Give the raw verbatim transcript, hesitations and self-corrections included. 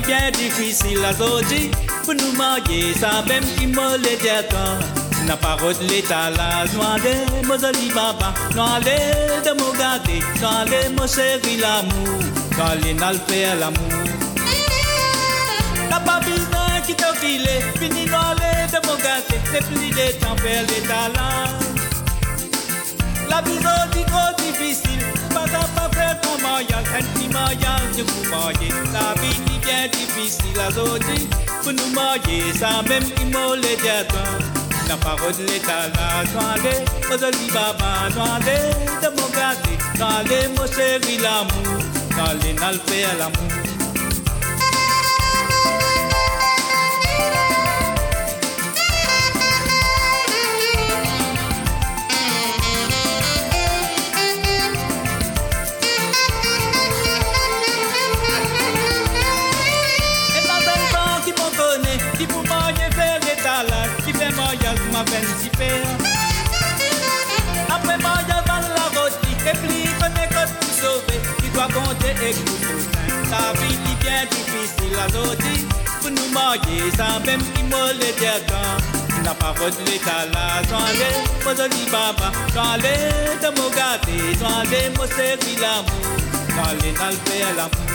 bien difficile à sortir. Pour nous marier, ça même qui me le dit. N'a pas de l'état là, noir de Mozali Baba, noir de mon gâté, noir de mon chéri l'amour, noir de n'al faire l'amour. N'a pas besoin qui te file, fini noir de mon gâté, c'est plus de temps faire l'état là. La vie est trop difficile, pas à pas faire ton mariage, un petit mariage de vous marier. La vie est bien difficile à sortir, pour nous marier, ça même qui me le dit. La parole de l'état là, soirée, Mozali Baba, soirée, de mon gâté, soirée, mon chéri l'amour, soirée, n'al faire l'amour. Après mariage dans la rôti, et puis connaît que tout sauver, tu dois compter et tout. Ta vie est bien difficile à sortir, pour nous marier, ça même qui me le dit. La parole de l'état là, soirée, Mozali Baba, soirée de mon gâté, soirée, mon chéri l'amour, soirée, n'al faire l'amour.